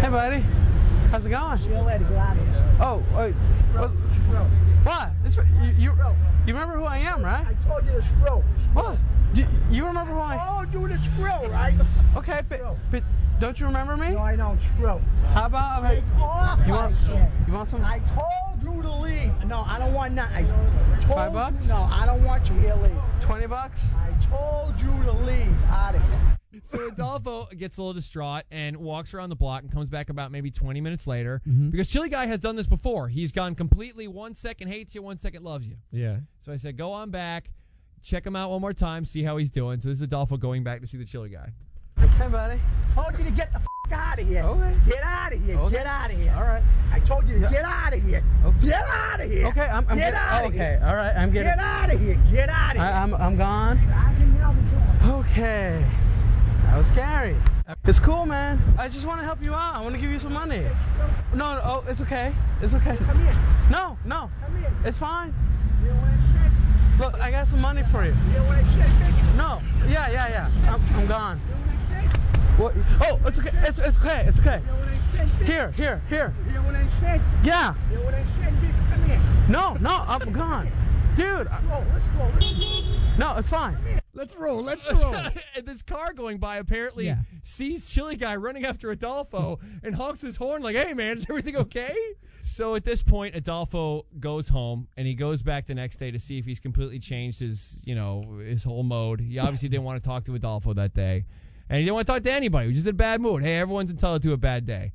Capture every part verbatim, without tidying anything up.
Hey, buddy. How's it going? See you later. Get out of here. Oh, wait. What's, what? This, you, you, you remember who I am, right? I told you to screw. What? Do you remember who I am? Oh, do the screw, right? Okay, but, but don't you remember me? No, I don't screw. How about... Take off you want, my shit. you want some... I told you to leave. No, I don't want nothing. I told Five bucks? You, no, I don't want you here. Leave. Twenty bucks? I told you to leave. Out of here. So Adolfo gets a little distraught and walks around the block and comes back about maybe twenty minutes later Mm-hmm. because Chili Guy has done this before. He's gone completely one second hates you, one second loves you. Yeah. So I said, go on back, check him out one more time, see how he's doing. So this is Adolfo going back to see the Chili Guy. Hey, buddy. Told you to get the f out of here. Okay. Get out of here. Okay. Get out of here. All right. I told you to Yeah. get out of here. Okay. Get out of here. Okay, I'm, I'm get getting... out oh, of okay, here. all right, I'm getting... Get out of here. Get out of here. I, I'm, I'm gone. I can now be doing. Okay. That was scary. It's cool, man. I just want to help you out. I want to give you some money. No, no, oh, it's okay. It's okay. Come here. No, no. Come here. It's fine. You know what I said? Look, I got some money for you. You know what I said, bitch? No. Yeah, yeah, yeah. I'm, I'm gone. You know what I said? What? Oh, it's okay. It's, it's okay. It's okay. You know what I said, bitch? Here, here, here. You know what I said? Yeah. You know what I said, bitch? Come here. No, no, I'm gone. Dude. I, Roll, let's roll. Let's roll. no, it's fine. Let's roll. Let's roll. And this car going by apparently Yeah. sees Chili Guy running after Adolfo and honks his horn like, hey, man, is everything okay? So at this point, Adolfo goes home, and he goes back the next day to see if he's completely changed his, you know, his whole mode. He obviously didn't want to talk to Adolfo that day, and he didn't want to talk to anybody. He was just in a bad mood. Hey, everyone's entitled to a bad day.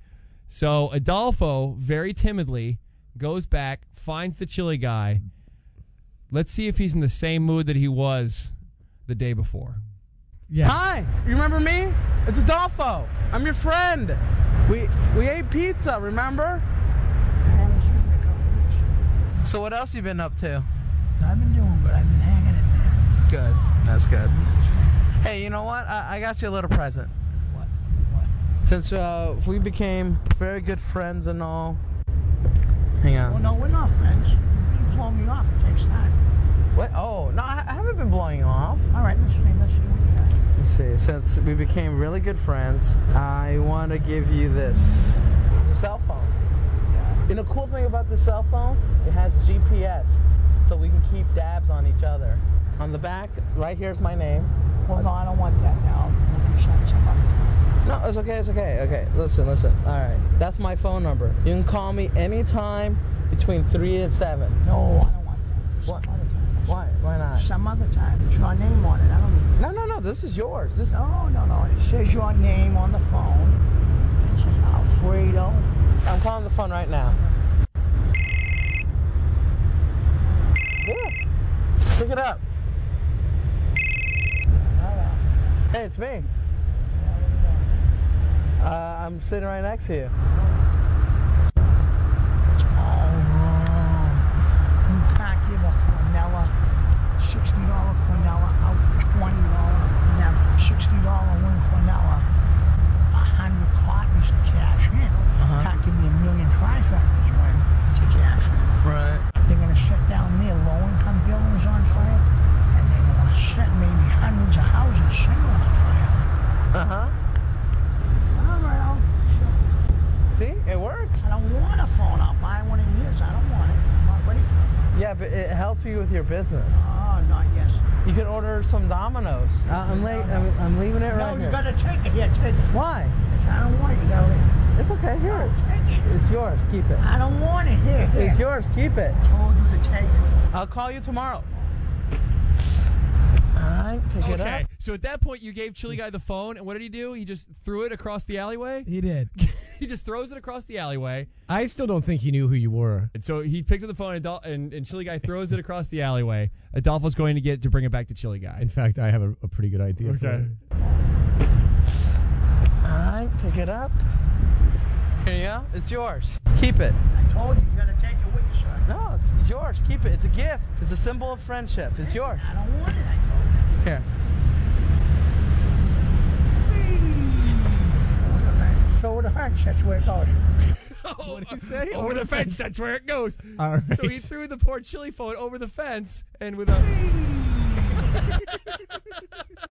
So Adolfo, very timidly, goes back, finds the Chili Guy. Let's see if he's in the same mood that he was the day before. Yeah. Hi. You remember me? It's Adolfo. I'm your friend. We we ate pizza, remember? I haven't seen you in a couple weeks. So what else you been up to? I've been doing good. I've been hanging in there. Good. That's good. Hey, you know what? I, I got you a little present. What? What? Since uh, we became very good friends and all. Hang on. Well, no, we're not friends. You blow me off. It takes time. What? Oh, no, I I haven't been blowing you off. All right, let's see. Let's see what you got. Let's see. Since we became really good friends, I want to give you this. It's a cell phone. Yeah. You know, cool thing about this cell phone, it has G P S, so we can keep dabs on each other. On the back, right here's my name. Well, no, I don't want that now. We'll do something some other time. No, it's okay, it's okay. Okay, listen, listen. All right, that's my phone number. You can call me anytime between three and seven. No, I don't want that. Some What? other time. Why? Why not? Some other time. It's your name on it. I don't need it. No, no, no. This is yours. This. No, no, no. It says your name on the phone. It says Alfredo. I'm calling the phone right now. Yeah. Pick it up. Hello. Hey, it's me. Yeah, what are you doing? Uh, I'm sitting right next to you. It's all wrong. You can't give a Cornella sixty dollar Cornella out, twenty dollar never. sixty dollar win Cornella, a hundred copies to cash in. Uh-huh. Can't give me a million trifectas win to cash in. Right. They're going to shut down their low-income buildings on fire, and they're going to set maybe hundreds of houses single on fire. Uh-huh. All right, I'll shut. See? It works. I don't want a phone. I'll buy one in years. I don't want it. I'm not ready for it. Yeah, but it helps you with your business. Oh, not yet. You can order some Domino's. Uh, I'm late. I'm, I'm leaving it No, right you here. gotta take it here. Take it. Why? I don't want it. You gotta It's okay. Here. take it. It's yours. Keep it. I don't want it. Here, here. It's yours. Keep it. I told you to take it. I'll call you tomorrow. All right. Pick it Okay, up. so at that point, you gave Chili Guy the phone, and what did he do? He just threw it across the alleyway? He did. He just throws it across the alleyway, I still don't think he knew who you were. and so he picks up the phone, and, Adol- and, and Chili Guy throws it across the alleyway. Adolfo's going to get to bring it back to Chili Guy. In fact, I have a, a pretty good idea. For Okay. it. All right. Pick it up. Here you go. It's yours. Keep it. I told you. You gotta take it with you, sir. No, it's, it's yours. Keep it. It's a gift. It's a symbol of friendship. It's yours. I don't want it. I told you. Here. Over the fence. That's where it goes. What did he say? Over the fence, that's where it goes. All right. So he threw the poor chili phone over the fence, and with a...